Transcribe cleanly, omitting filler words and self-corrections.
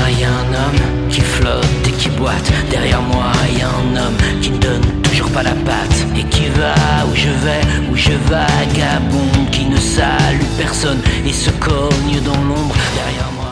y a un homme qui flotte et qui boite. Derrière moi y a un homme qui ne donne toujours pas la patte. Et qui va où je vagabonde, qui ne salue personne et se cogne dans l'ombre derrière moi.